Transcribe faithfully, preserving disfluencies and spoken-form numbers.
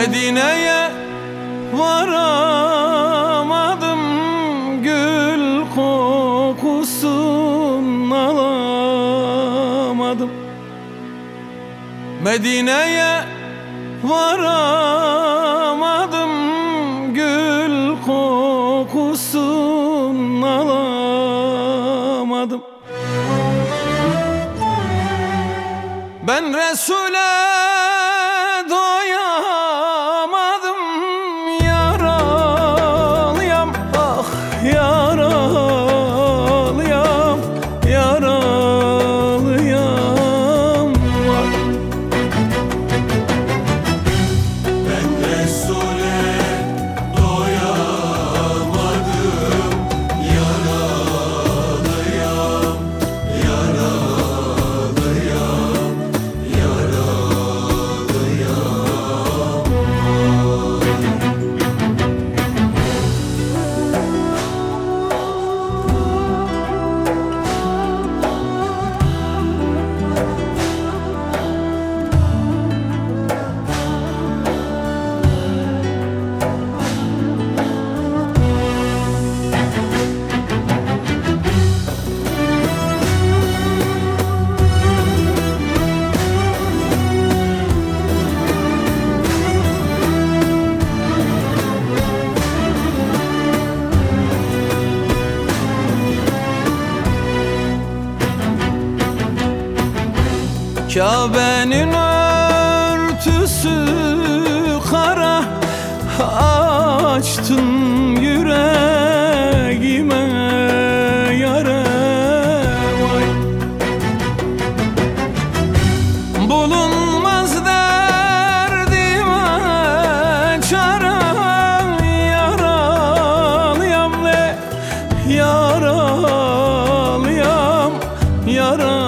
Medine'ye varamadım, gül kokusun alamadım. Medine'ye varamadım, gül kokusun alamadım. Ben Resul'e doyamadım, yaralıyam, ah yaralıyam, yaralıyam var. Ben Resul'e doyamadım, yaralıyam, yaralıyam, yaralıyam. Kabe'nin örtüsü kara, açtın yüreğime yara, vay. Bulunmaz derdime çare, yaralıyam le, yaralıyam, yaralıyam.